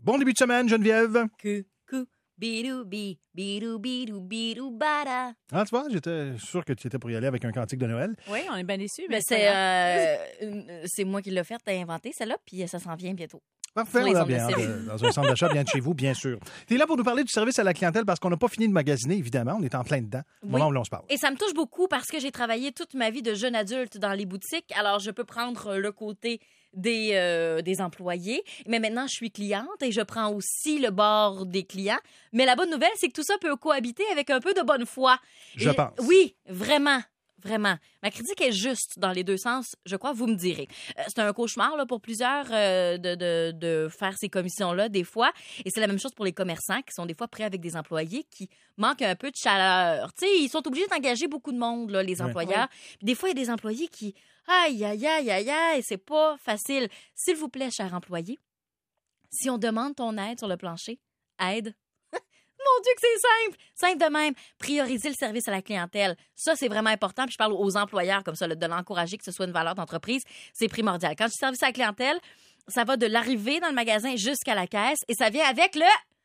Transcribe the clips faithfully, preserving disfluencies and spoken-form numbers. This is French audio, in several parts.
Bon début de semaine, Geneviève. Coucou, bidou-bi, bidou-bidou-bidou-bada. Ah, tu vois, j'étais sûr que tu étais pour y aller avec un cantique de Noël. Oui, on est bien déçus. Ben, Mais c'est, euh, une- c'est moi qui l'ai fait, t'as inventé celle-là, puis ça s'en vient bientôt. Parfait, Sur les on a ondes de bien. Cible. euh, Dans un centre d'achat bien de chez vous, bien sûr. Tu es là pour nous parler du service à la clientèle parce qu'on n'a pas fini de magasiner, évidemment. On est en plein dedans, au Oui. moment où l'on se parle. Et ça me touche beaucoup parce que j'ai travaillé toute ma vie de jeune adulte dans les boutiques. Alors, je peux prendre le côté des, euh, des employés. Mais maintenant, je suis cliente et je prends aussi le bord des clients. Mais la bonne nouvelle, c'est que tout ça peut cohabiter avec un peu de bonne foi. Je Et- pense. Oui, vraiment. Vraiment. Ma critique est juste dans les deux sens, je crois, vous me direz. Euh, c'est un cauchemar là, pour plusieurs euh, de, de, de faire ces commissions-là, des fois. Et c'est la même chose pour les commerçants qui sont des fois prêts avec des employés qui manquent un peu de chaleur. Tu sais, ils sont obligés d'engager beaucoup de monde, là, les Oui. employeurs. Puis des fois, il y a des employés qui... Aïe, aïe, aïe, aïe, aïe, c'est pas facile. S'il vous plaît, cher employé, si on demande ton aide sur le plancher, aide. Mon Dieu que c'est simple! Simple de même. Prioriser le service à la clientèle. Ça, c'est vraiment important. Puis je parle aux employeurs comme ça, là, de l'encourager que ce soit une valeur d'entreprise. C'est primordial. Quand je dis service à la clientèle, ça va de l'arrivée dans le magasin jusqu'à la caisse et ça vient avec le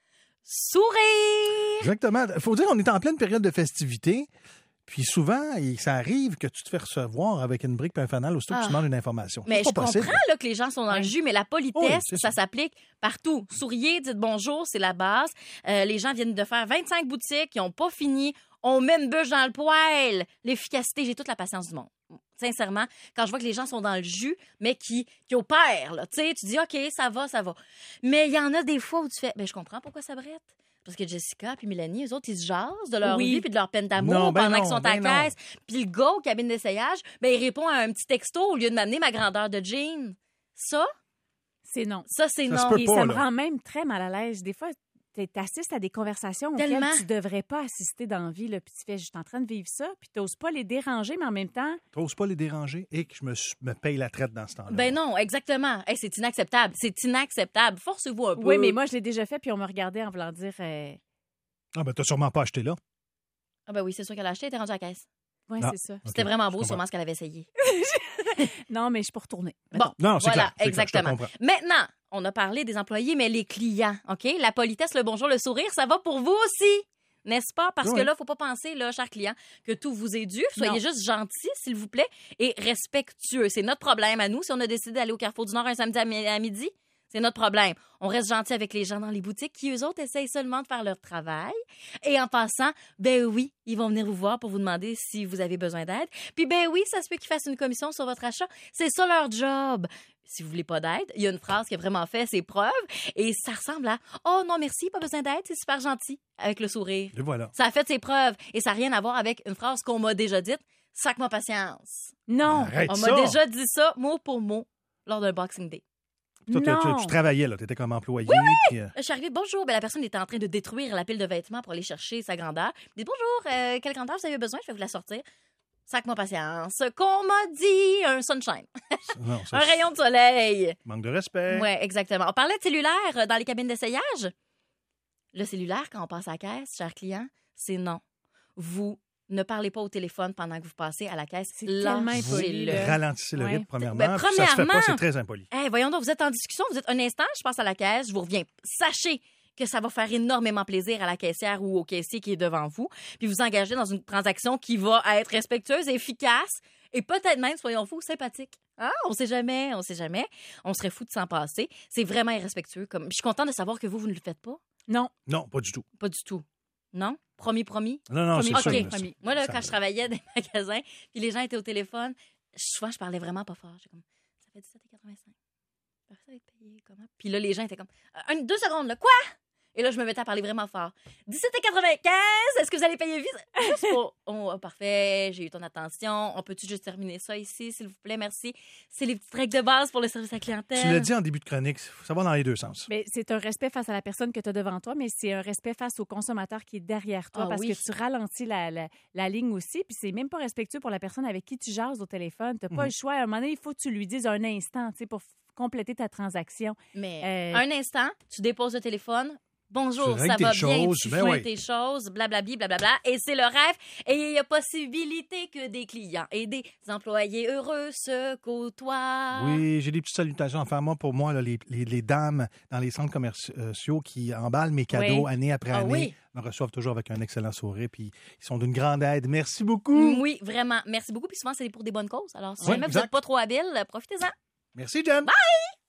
sourire! Exactement. Il faut dire qu'on est en pleine période de festivités. Puis souvent, il- ça arrive que tu te fais recevoir avec une brique et un fanal aussitôt que Ah. tu demandes une information. Mais C'est je pas possible. comprends là, que les gens sont dans le jus, mais la politesse, Oui, c'est ça ça. s'applique partout. Souriez, dites bonjour, c'est la base. Euh, les gens viennent de faire vingt-cinq boutiques, ils n'ont pas fini. On met une bûche dans le poêle. L'efficacité, j'ai toute la patience du monde. Sincèrement, quand je vois que les gens sont dans le jus, mais qui, qui opèrent, là, tu sais, tu dis, OK, ça va, ça va. Mais il y en a des fois où tu fais, ben, je comprends pourquoi ça brette. Parce que Jessica puis Mélanie, eux autres, ils se jasent de leur Oui. vie puis de leur peine d'amour Non, ben pendant non, qu'ils sont à ben la non. caisse. Puis le gars au cabine d'essayage, ben, il répond à un petit texto au lieu de m'amener ma grandeur de jean. Ça, c'est non. ça, c'est Ça se non. peut Et pas, ça me là. rend même très mal à l'aise. Des fois, tu assistes à des conversations Tellement. auxquelles tu devrais pas assister dans la vie. Là, puis tu fais, je suis en train de vivre ça, puis tu n'oses pas les déranger, mais en même temps, T'oses pas les déranger et que je me, suis- me paye la traite dans ce temps-là. Ben non, exactement. Hey, c'est inacceptable. C'est inacceptable. Forcez-vous un peu. oui, mais moi, je l'ai déjà fait, puis on me regardait en voulant dire, euh, Ah, ben t'as sûrement pas acheté là. Ah ben oui, c'est sûr qu'elle a acheté, elle était rendue à la caisse. ouais, Ah. c'est ça. C'était Ok, vraiment je beau, comprends. sûrement, ce qu'elle avait essayé. Non, mais je suis pas retournée. Bon, Non, c'est voilà, clair, c'est clair, je te exactement. comprends. Maintenant, on a parlé des employés, mais les clients, OK? La politesse, le bonjour, le sourire, ça va pour vous aussi, n'est-ce pas? Parce Oui. que là, faut pas penser, là, chers clients, que tout vous est dû. Soyez Non. juste gentils, s'il vous plaît, et respectueux. C'est notre problème à nous. Si on a décidé d'aller au Carrefour du Nord un samedi à mi- à midi, c'est notre problème. On reste gentil avec les gens dans les boutiques qui, eux autres, essayent seulement de faire leur travail. Et en passant, ben oui, ils vont venir vous voir pour vous demander si vous avez besoin d'aide. Puis ben oui, ça se peut qu'ils fassent une commission sur votre achat. C'est ça leur job. Si vous voulez pas d'aide, il y a une phrase qui a vraiment fait ses preuves et ça ressemble à « Oh non, merci, pas besoin d'aide, c'est super gentil » avec le sourire. Et voilà. Ça a fait ses preuves et ça n'a rien à voir avec une phrase qu'on m'a déjà dite « Sac-moi patience Non, Arrête ». On ça. m'a déjà dit ça mot pour mot lors d'un Boxing Day. Toi, tu, non. tu- tu travaillais, là. T'étais comme employé. puis, euh, Je suis arrivée, bonjour. Ben, la personne était en train de détruire la pile de vêtements pour aller chercher sa grandeur. Je dis, bonjour, euh, quelle grandeur vous avez besoin? Je vais vous la sortir. Sac-moi patience. Qu'on m'a dit un sunshine. non, ça, Un rayon de soleil. manque de respect. Oui, exactement. On parlait de cellulaire euh, dans les cabines d'essayage. Le cellulaire, quand on passe à la caisse, cher client, c'est non. Vous ne parlez pas au téléphone pendant que vous passez à la caisse. C'est tellement Vous impoli, Lâchez-le. là. ralentissez le Ouais. rythme, premièrement. Ben, puis ça se fait pas, premièrement- c'est très impoli. Hey, voyons donc, vous êtes en discussion, vous êtes un instant, je passe à la caisse, je vous reviens. Sachez que ça va faire énormément plaisir à la caissière ou au caissier qui est devant vous, puis vous engagez dans une transaction qui va être respectueuse, efficace et peut-être même, soyons fous, sympathique. Ah, on sait jamais, on sait jamais. On serait fou de s'en passer. C'est vraiment irrespectueux. Comme... Je suis contente de savoir que vous, vous ne le faites pas. Non. Non, pas du tout. Pas du tout. Non? Promis, promis? Non, non, c'est Premier- sûr. OK, là, promis. ça- Moi, là, ça- quand je travaillais dans les magasins, puis les gens étaient au téléphone, souvent, je parlais vraiment pas fort. J'étais comme, ça fait dix-sept quatre-vingt-cinq. Ça va être payé comment? Puis là, les gens étaient comme, Euh, une, deux secondes, là, quoi? Et là, je me mettais à parler vraiment fort. dix-sept quatre-vingt-quinze, est-ce que vous allez payer vite? Juste pour, oh, parfait, j'ai eu ton attention. On peut-tu juste terminer ça ici, s'il vous plaît? Merci. C'est les petites règles de base pour le service à la clientèle. Tu l'as dit en début de chronique, ça va dans les deux sens. Mais c'est un respect face à la personne que tu as devant toi, mais c'est un respect face au consommateur qui est derrière toi Ah parce oui. que tu ralentis la, la, la ligne aussi. Puis c'est même pas respectueux pour la personne avec qui tu jases au téléphone. Tu n'as pas Mhm. le choix. À un moment donné, il faut que tu lui dises un instant tu sais, pour f- compléter ta transaction. Mais Euh, un instant, tu déposes le téléphone, bonjour, Tu ça règles tes va bien, choses, tu ben fais oui. tes choses, blablabli, blablabla. Et c'est le rêve. Et il y a possibilité que des clients et des employés heureux se côtoient. Oui, j'ai des petites salutations à faire. Moi, pour moi, là, les, les, les dames dans les centres commerciaux qui emballent mes cadeaux Oui. année après Ah année oui. me reçoivent toujours avec un excellent sourire. Puis ils sont d'une grande aide. Merci beaucoup. Oui, vraiment. Merci beaucoup. Puis souvent, c'est pour des bonnes causes. Alors, si Oui, jamais vous exact. n'êtes pas trop habile, profitez-en. Merci, Jen. Bye!